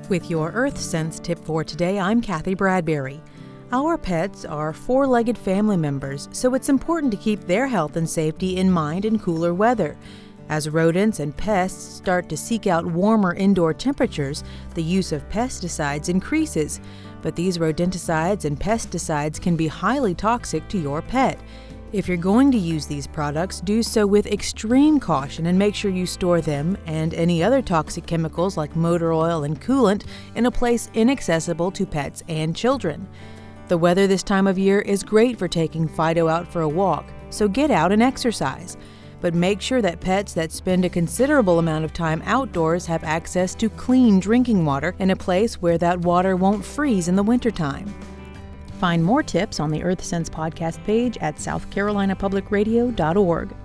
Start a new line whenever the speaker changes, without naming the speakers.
With your Earth Sense tip for today, I'm Kathy Bradbury. Our pets are four-legged family members, so it's important to keep their health and safety in mind in cooler weather. As rodents and pests start to seek out warmer indoor temperatures, the use of pesticides increases. But these rodenticides and pesticides can be highly toxic to your pet. If you're going to use these products, do so with extreme caution and make sure you store them and any other toxic chemicals like motor oil and coolant in a place inaccessible to pets and children. The weather this time of year is great for taking Fido out for a walk, so get out and exercise. But make sure that pets that spend a considerable amount of time outdoors have access to clean drinking water in a place where that water won't freeze in the wintertime. Find more tips on the Earth Sense podcast page at southcarolinapublicradio.org.